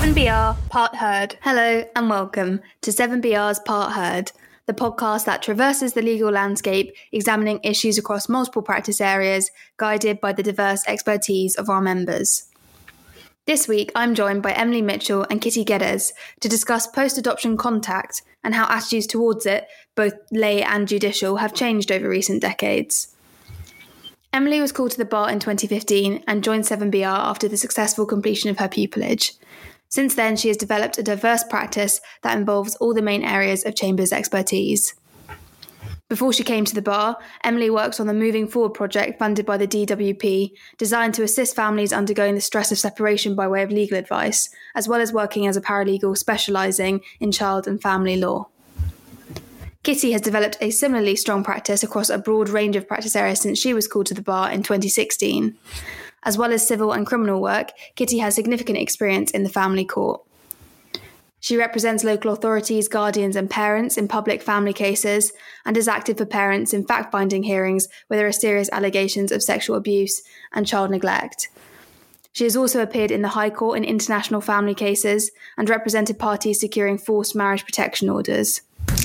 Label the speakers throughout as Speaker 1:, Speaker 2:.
Speaker 1: 7BR Part Heard.
Speaker 2: Hello and welcome to 7BR's Part Heard, the podcast that traverses the legal landscape, examining issues across multiple practice areas, guided by the diverse expertise of our members. This week, I'm joined by Emily Mitchell and Kitty Geddes to discuss post-adoption contact and how attitudes towards it, both lay and judicial, have changed over recent decades. Emily was called to the bar in 2015 and joined 7BR after the successful completion of her pupillage. Since then, she has developed a diverse practice that involves all the main areas of Chambers' expertise. Before she came to the bar, Emily worked on the Moving Forward project funded by the DWP, designed to assist families undergoing the stress of separation by way of legal advice, as well as working as a paralegal specialising in child and family law. Kitty has developed a similarly strong practice across a broad range of practice areas since she was called to the bar in 2016. As well as civil and criminal work, Kitty has significant experience in the family court. She represents local authorities, guardians and parents in public family cases and is active for parents in fact-finding hearings where there are serious allegations of sexual abuse and child neglect. She has also appeared in the High Court in international family cases and represented parties securing forced marriage protection orders.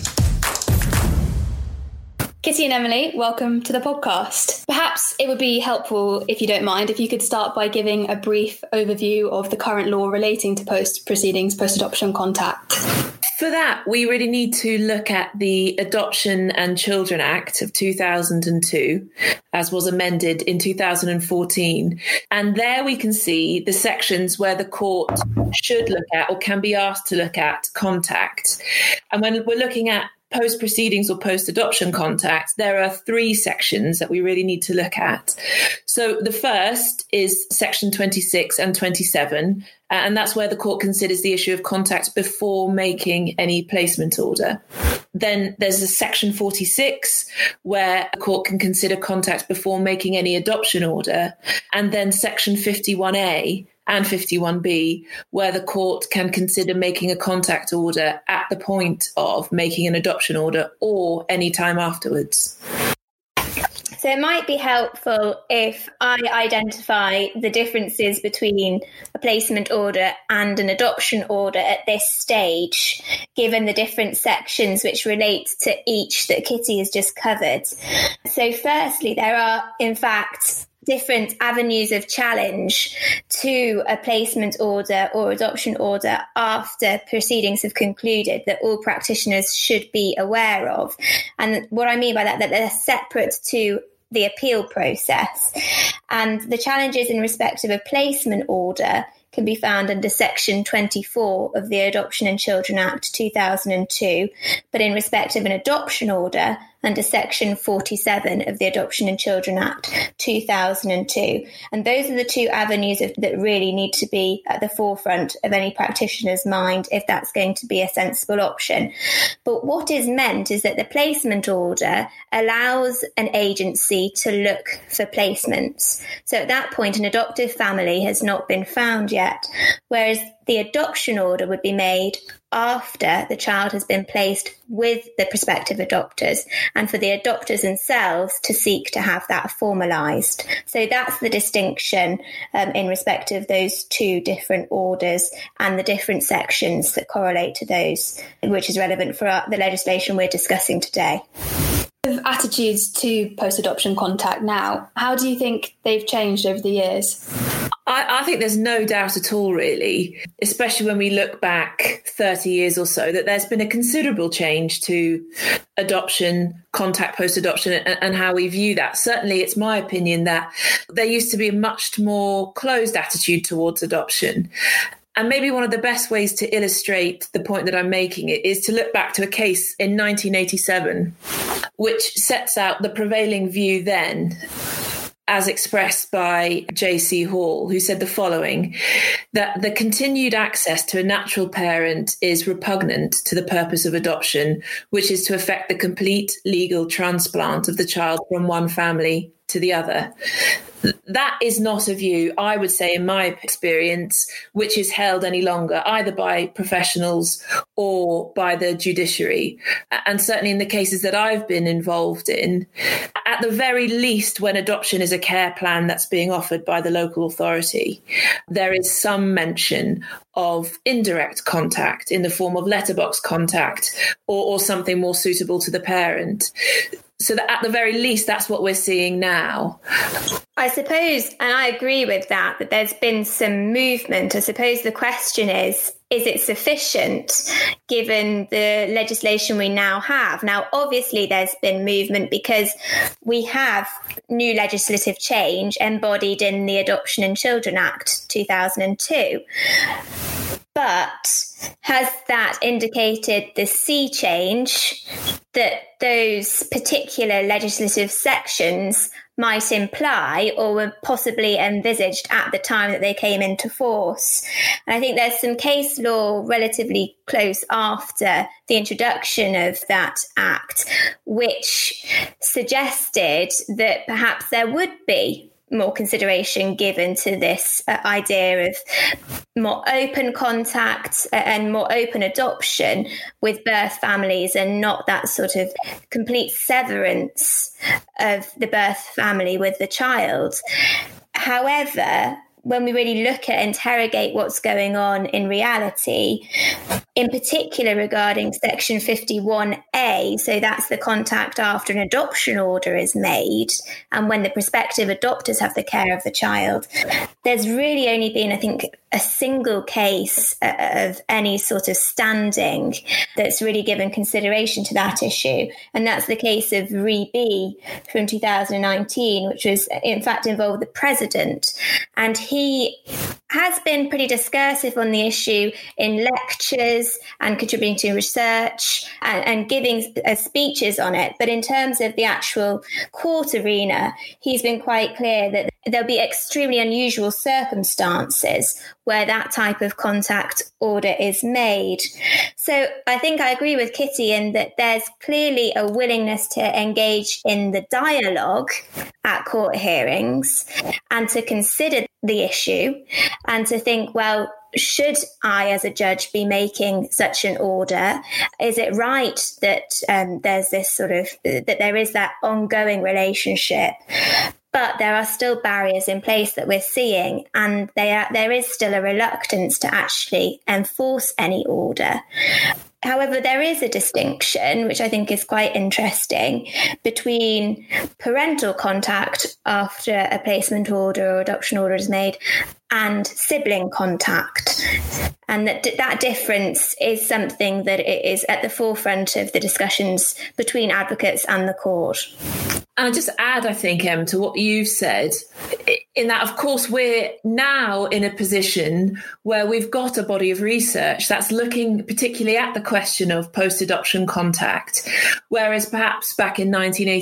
Speaker 2: Kitty and Emily, welcome to the podcast. Perhaps it would be helpful, if you don't mind, if you could start by giving a brief overview of the current law relating to post-adoption contact.
Speaker 3: For that, we really need to look at the Adoption and Children Act of 2002, as was amended in 2014. And there we can see the sections where the court should look at or can be asked to look at contact. And when we're looking at post-proceedings or post-adoption contact, there are three sections that we really need to look at. So the first is section 26 and 27, and that's where the court considers the issue of contact before making any placement order. Then there's a section 46, where a court can consider contact before making any adoption order. And then section 51A and 51B, where the court can consider making a contact order at the point of making an adoption order or any time afterwards.
Speaker 1: So it might be helpful if I identify the differences between a placement order and an adoption order at this stage, given the different sections which relate to each that Kitty has just covered. So firstly, there are, in fact, different avenues of challenge to a placement order or adoption order after proceedings have concluded that all practitioners should be aware of. And what I mean by that they're separate to the appeal process. And the challenges in respect of a placement order can be found under Section 24 of the Adoption and Children Act 2002, but in respect of an adoption order, under Section 47 of the Adoption and Children Act 2002. And those are the two avenues that really need to be at the forefront of any practitioner's mind if that's going to be a sensible option. But what is meant is that the placement order allows an agency to look for placements. So at that point, an adoptive family has not been found yet, whereas the adoption order would be made after the child has been placed with the prospective adopters and for the adopters themselves to seek to have that formalised. So that's the distinction in respect of those two different orders and the different sections that correlate to those, which is relevant for the legislation we're discussing today.
Speaker 2: Attitudes to post-adoption contact now, how do you think they've changed over the years?
Speaker 3: I think there's no doubt at all, really, especially when we look back 30 years or so, that there's been a considerable change to adoption, contact post-adoption, and how we view that. Certainly, it's my opinion that there used to be a much more closed attitude towards adoption. And maybe one of the best ways to illustrate the point that I'm making is to look back to a case in 1987, which sets out the prevailing view then, as expressed by J.C. Hall, who said the following, that the continued access to a natural parent is repugnant to the purpose of adoption, which is to effect the complete legal transplant of the child from one family to the other. that is not a view, I would say, in my experience, which is held any longer, either by professionals or by the judiciary. And certainly in the cases that I've been involved in, at the very least, when adoption is a care plan that's being offered by the local authority, there is some mention of indirect contact in the form of letterbox contact or something more suitable to the parent. So that at the very least, that's what we're seeing now.
Speaker 1: I suppose, and I agree with that there's been some movement. I suppose the question is it sufficient given the legislation we now have? Now, obviously, there's been movement because we have new legislative change embodied in the Adoption and Children Act 2002. But has that indicated the sea change that those particular legislative sections might imply or were possibly envisaged at the time that they came into force? And I think there's some case law relatively close after the introduction of that act, which suggested that perhaps there would be more consideration given to this idea of more open contact and more open adoption with birth families, and not that sort of complete severance of the birth family with the child. However, when we really look at interrogate what's going on in reality, in particular regarding Section 51A, so that's the contact after an adoption order is made and when the prospective adopters have the care of the child, there's really only been, I think, a single case of any sort of standing that's really given consideration to that issue. And that's the case of Ree from 2019, which was in fact involved the president. And he has been pretty discursive on the issue in lectures and contributing to research and giving speeches on it. But in terms of the actual court arena, he's been quite clear that there'll be extremely unusual circumstances where that type of contact order is made. So I think I agree with Kitty in that there's clearly a willingness to engage in the dialogue at court hearings and to consider the issue and to think, well, should I, as a judge, be making such an order? Is it right that there's this sort of, that there is that ongoing relationship? But there are still barriers in place that we're seeing, and there is still a reluctance to actually enforce any order. However, there is a distinction, which I think is quite interesting, between parental contact after a placement order or adoption order is made and sibling contact. And that difference is something that is at the forefront of the discussions between advocates and the court.
Speaker 3: And I'll just add, I think, to what you've said, in that, of course, we're now in a position where we've got a body of research that's looking particularly at the question of post-adoption contact, whereas perhaps back in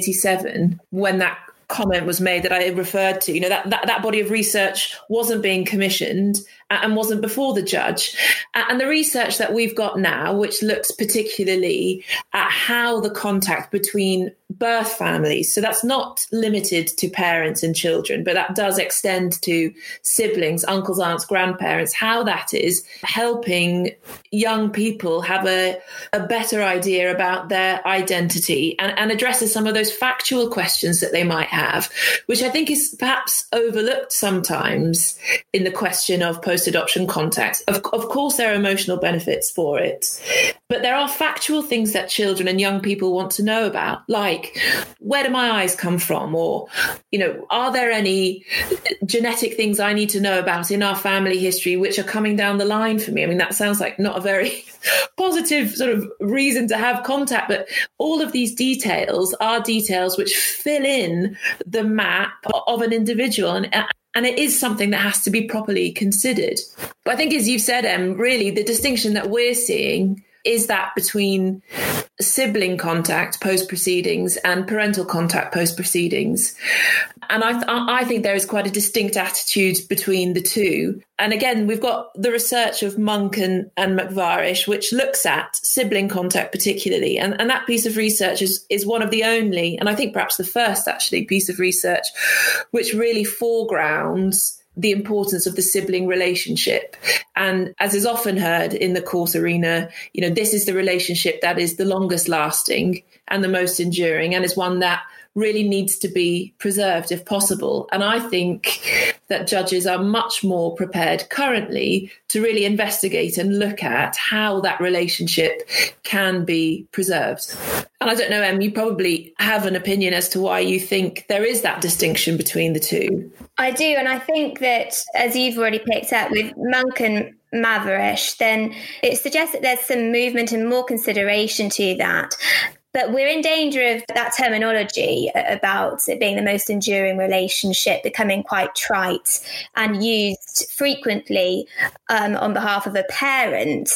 Speaker 3: 1987, when that comment was made that I referred to, that body of research wasn't being commissioned and wasn't before the judge. And the research that we've got now, which looks particularly at how the contact between birth families, so that's not limited to parents and children, but that does extend to siblings, uncles, aunts, grandparents, how that is helping young people have a better idea about their identity and addresses some of those factual questions that they might have, which I think is perhaps overlooked sometimes in the question of post-adoption contact. Of course, there are emotional benefits for it, but there are factual things that children and young people want to know about, like, where do my eyes come from? Or, are there any genetic things I need to know about in our family history which are coming down the line for me? I mean, that sounds like not a very positive sort of reason to have contact, but all of these details are details which fill in the map of an individual. And it is something that has to be properly considered. But I think, as you've said, really, the distinction that we're seeing is that between sibling contact post-proceedings and parental contact post-proceedings. And I think there is quite a distinct attitude between the two. And again, we've got the research of Monk and McVarish, which looks at sibling contact particularly. And that piece of research is one of the only, and I think perhaps the first actually, piece of research which really foregrounds the importance of the sibling relationship. And as is often heard in the court arena, this is the relationship that is the longest lasting and the most enduring, and is one that really needs to be preserved if possible. And I think that judges are much more prepared currently to really investigate and look at how that relationship can be preserved. And I don't know, Em, you probably have an opinion as to why you think there is that distinction between the two.
Speaker 1: I do. And I think that, as you've already picked up with Monk and Maverish, then it suggests that there's some movement and more consideration to that. But we're in danger of that terminology about it being the most enduring relationship becoming quite trite and used frequently on behalf of a parent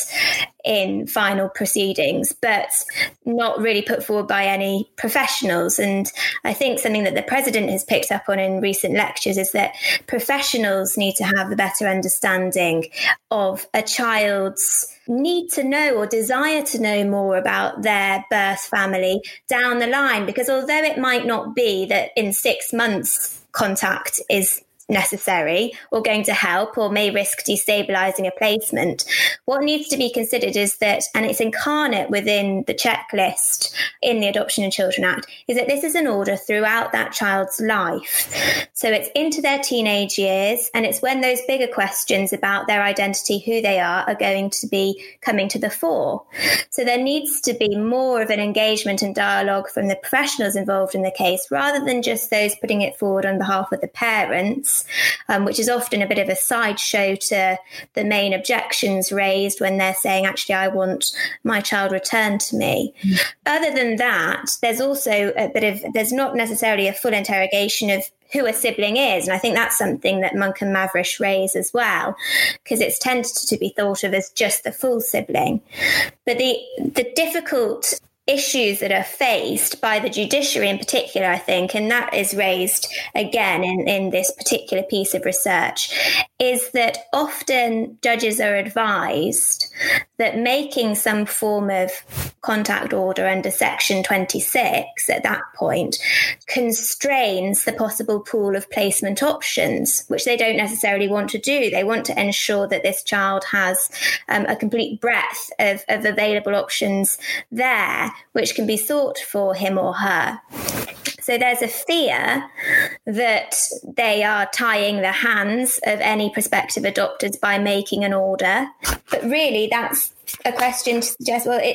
Speaker 1: in final proceedings, but not really put forward by any professionals. And I think something that the president has picked up on in recent lectures is that professionals need to have a better understanding of a child's need to know or desire to know more about their birth family down the line, because although it might not be that in 6 months contact is necessary or going to help or may risk destabilizing a placement, what needs to be considered is that, and it's incarnate within the checklist in the Adoption and Children Act, is that this is an order throughout that child's life. So it's into their teenage years, and it's when those bigger questions about their identity, who they are going to be coming to the fore. So there needs to be more of an engagement and dialogue from the professionals involved in the case, rather than just those putting it forward on behalf of the parents, which is often a bit of a sideshow to the main objections raised when they're saying, actually, I want my child returned to me. Other than that, there's also there's not necessarily a full interrogation of who a sibling is. And I think that's something that Monk and Maverish raise as well, because it's tended to be thought of as just the full sibling. But the difficult issues that are faced by the judiciary in particular, I think, and that is raised again in this particular piece of research, is that often judges are advised that making some form of contact order under Section 26 at that point constrains the possible pool of placement options, which they don't necessarily want to do. They want to ensure that this child has a complete breadth of available options there, which can be sought for him or her. So there's a fear that they are tying the hands of any prospective adopters by making an order. But really, that's a question to suggest, well,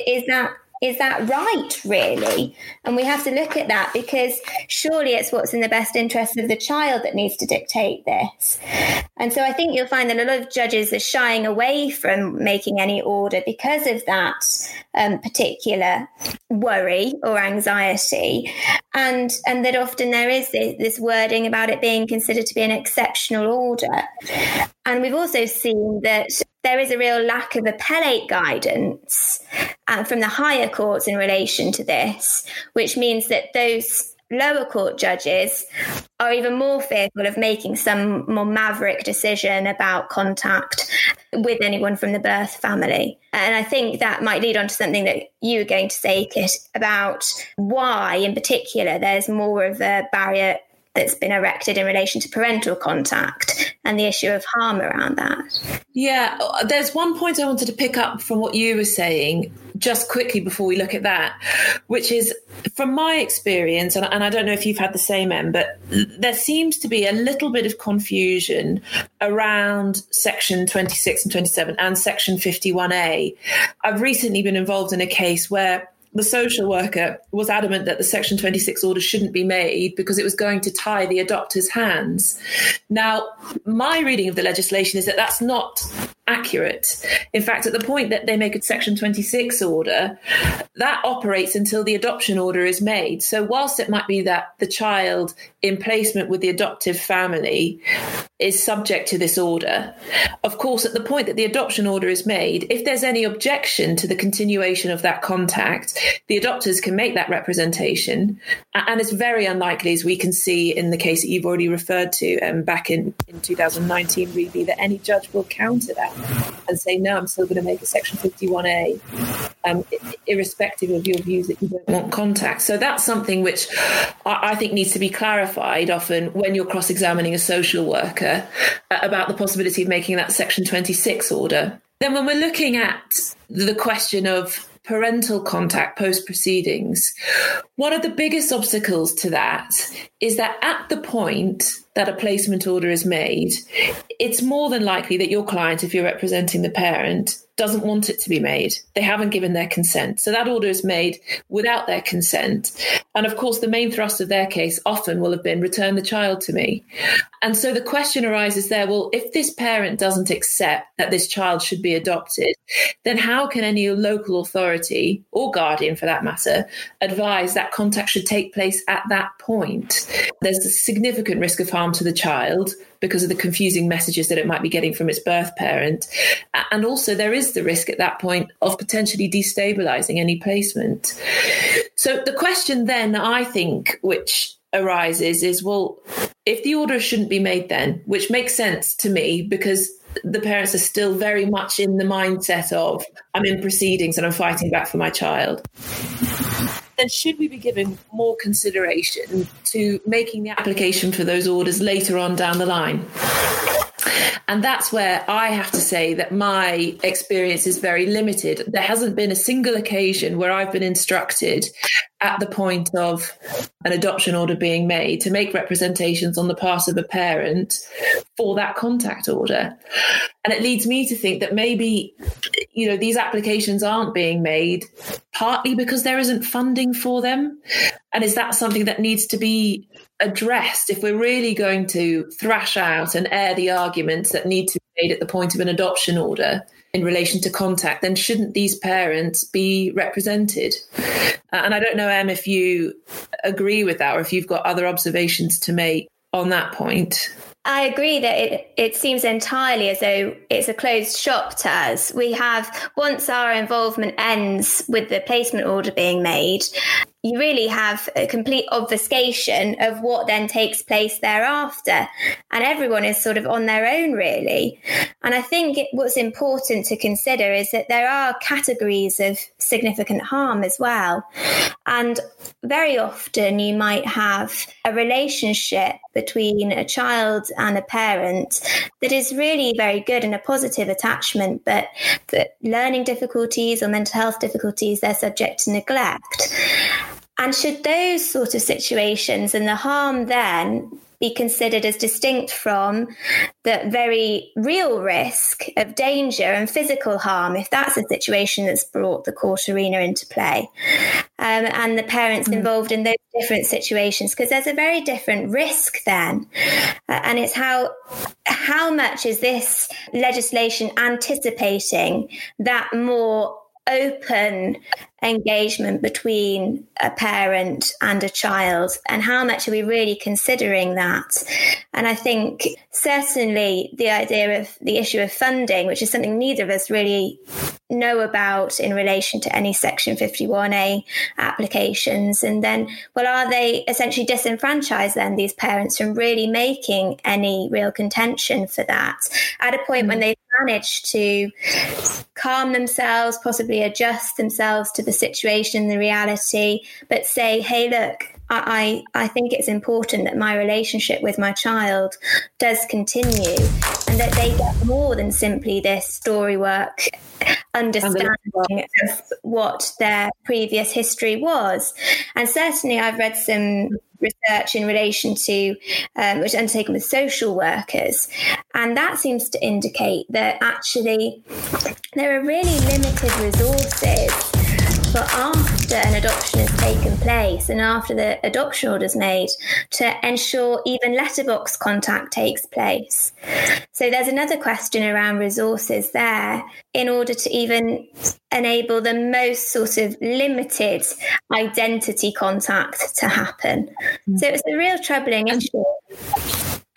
Speaker 1: is that right, really? And we have to look at that, because surely it's what's in the best interest of the child that needs to dictate this. And so I think you'll find that a lot of judges are shying away from making any order because of that particular worry or anxiety. And that often there is this wording about it being considered to be an exceptional order. And we've also seen that there is a real lack of appellate guidance from the higher courts in relation to this, which means that those lower court judges are even more fearful of making some more maverick decision about contact with anyone from the birth family. And I think that might lead on to something that you were going to say, Kit, about why in particular there's more of a barrier that's been erected in relation to parental contact and the issue of harm around that.
Speaker 3: Yeah, there's one point I wanted to pick up from what you were saying just quickly before we look at that, which is, from my experience, and I don't know if you've had the same, Em, but there seems to be a little bit of confusion around Section 26 and 27 and Section 51A. I've recently been involved in a case where the social worker was adamant that the Section 26 order shouldn't be made because it was going to tie the adopter's hands. Now, my reading of the legislation is that that's not accurate. In fact, at the point that they make a Section 26 order, that operates until the adoption order is made. So whilst it might be that the child in placement with the adoptive family is subject to this order. Of course, at the point that the adoption order is made, if there's any objection to the continuation of that contact, the adopters can make that representation. And it's very unlikely, as we can see in the case that you've already referred to back in 2019, really, that any judge will counter that and say, no, I'm still going to make a Section 51A, irrespective of your views that you don't want contact. So that's something which I think needs to be clarified often when you're cross-examining a social worker about the possibility of making that Section 26 order. Then when we're looking at the question of parental contact post-proceedings, one of the biggest obstacles to that is that at the point that a placement order is made, it's more than likely that your client, if you're representing the parent, doesn't want it to be made. They haven't given their consent. So that order is made without their consent. And of course, the main thrust of their case often will have been, return the child to me. And so the question arises there, well, if this parent doesn't accept that this child should be adopted, then how can any local authority, or guardian for that matter, advise that contact should take place at that point? There's a significant risk of harm to the child because of the confusing messages that it might be getting from its birth parent. And also there is the risk at that point of potentially destabilising any placement. So the question then, I think, which arises is, well, if the order shouldn't be made then, which makes sense to me because the parents are still very much in the mindset of, I'm in proceedings and I'm fighting back for my child, then should we be giving more consideration to making the application for those orders later on down the line? And that's where I have to say that my experience is very limited. There hasn't been a single occasion where I've been instructed at the point of an adoption order being made to make representations on the part of a parent for that contact order. And it leads me to think that maybe, these applications aren't being made partly because there isn't funding for them. And is that something that needs to be addressed if we're really going to thrash out and air the arguments that need to be made at the point of an adoption order in relation to contact? Then shouldn't these parents be represented? And I don't know, Em, if you agree with that or if you've got other observations to make on that point.
Speaker 1: I agree that it seems entirely as though it's a closed shop to us. We have, once our involvement ends with the placement order being made, you really have a complete obfuscation of what then takes place thereafter. And everyone is sort of on their own, really. And I think what's important to consider is that there are categories of significant harm as well. And very often you might have a relationship between a child and a parent that is really very good and a positive attachment, but the learning difficulties or mental health difficulties, they're subject to neglect. And should those sort of situations and the harm then be considered as distinct from the very real risk of danger and physical harm, if that's a situation that's brought the court arena into play, and the parents involved in those different situations, because there's a very different risk then. And it's how much is this legislation anticipating that more open engagement between a parent and a child, and how much are we really considering that? And I think certainly the idea of the issue of funding, which is something neither of us really know about in relation to any Section 51A applications. And then, well, are they essentially disenfranchised then, these parents, from really making any real contention for that at a point when they've managed to calm themselves, possibly adjust themselves to the situation, the reality, but say, hey, look, I think it's important that my relationship with my child does continue, and that they get more than simply this story work understanding of what their previous history was. And certainly I've read some research in relation to which is undertaken with social workers, and that seems to indicate that actually there are really limited resources for after an adoption has taken place and after the adoption order is made to ensure even letterbox contact takes place. So there's another question around resources there in order to even enable the most sort of limited identity contact to happen. So it's a real troubling issue.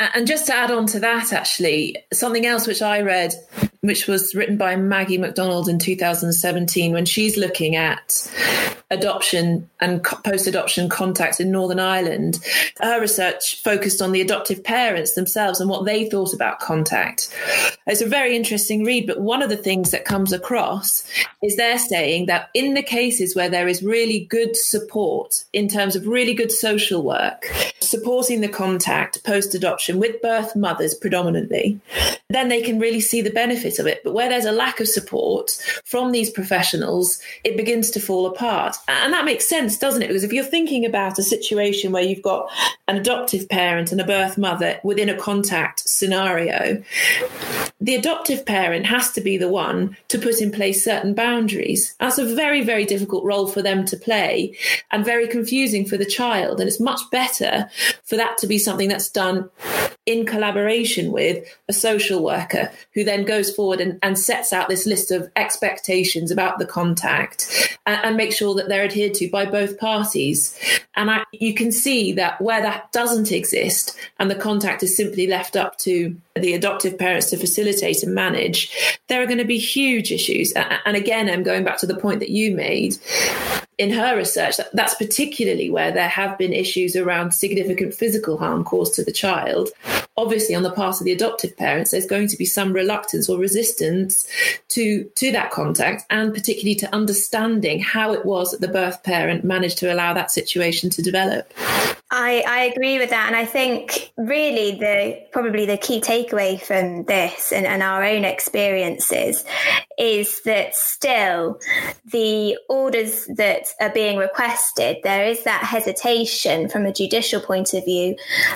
Speaker 3: And just to add on to that, actually, something else which I read, which was written by Maggie MacDonald in 2017, when she's looking at adoption and post-adoption contact in Northern Ireland, her research focused on the adoptive parents themselves and what they thought about contact. It's a very interesting read, but one of the things that comes across is they're saying that in the cases where there is really good support in terms of really good social work, supporting the contact post-adoption with birth mothers predominantly, then they can really see the benefit of it. But where there's a lack of support from these professionals, it begins to fall apart. And that makes sense, doesn't it? Because if you're thinking about a situation where you've got an adoptive parent and a birth mother within a contact scenario, the adoptive parent has to be the one to put in place certain boundaries. That's a very, very difficult role for them to play and very confusing for the child. And it's much better for that to be something that's done in collaboration with a social worker who then goes forward and sets out this list of expectations about the contact and make sure that they're adhered to by both parties. And you can see that where that doesn't exist and the contact is simply left up to the adoptive parents to facilitate and manage, there are going to be huge issues. And again, I'm going back to the point that you made. In her research, that's particularly where there have been issues around significant physical harm caused to the child. Obviously, on the part of the adoptive parents, there's going to be some reluctance or resistance to that contact, and particularly to understanding how it was that the birth parent managed to allow that situation to develop.
Speaker 1: I agree with that. And I think really probably the key takeaway from this and our own experiences is that still the orders that are being requested, there is that hesitation from a judicial point of view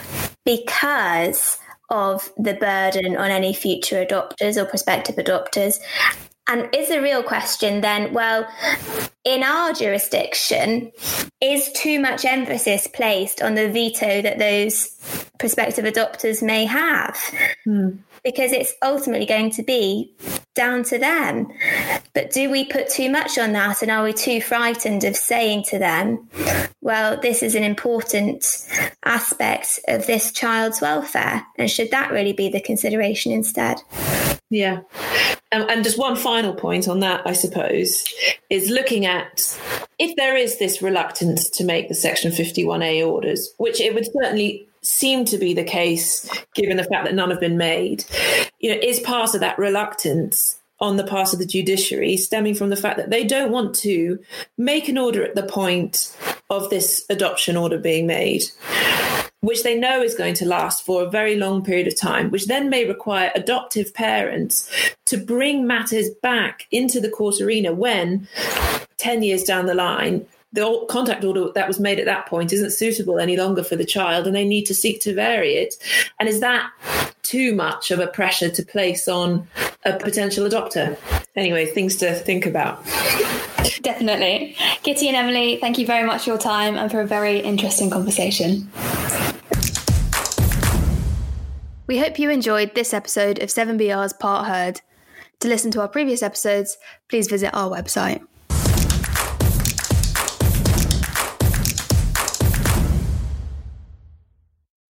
Speaker 1: because of the burden on any future adopters or prospective adopters. And is the real question then, well, in our jurisdiction, is too much emphasis placed on the veto that those prospective adopters may have? Because it's ultimately going to be down to them. But do we put too much on that? And are we too frightened of saying to them, well, this is an important aspect of this child's welfare? And should that really be the consideration instead?
Speaker 3: Yeah. And just one final point on that, I suppose, is looking at if there is this reluctance to make the Section 51A orders, which it would certainly seem to be the case, given the fact that none have been made, is part of that reluctance on the part of the judiciary stemming from the fact that they don't want to make an order at the point of this adoption order being made, which they know is going to last for a very long period of time, which then may require adoptive parents to bring matters back into the court arena when 10 years down the line, the contact order that was made at that point isn't suitable any longer for the child and they need to seek to vary it. And is that too much of a pressure to place on a potential adopter? Anyway, things to think about.
Speaker 2: Definitely. Kitty and Emily, thank you very much for your time and for a very interesting conversation. We hope you enjoyed this episode of 7BR's Part Heard. To listen to our previous episodes, please visit our website.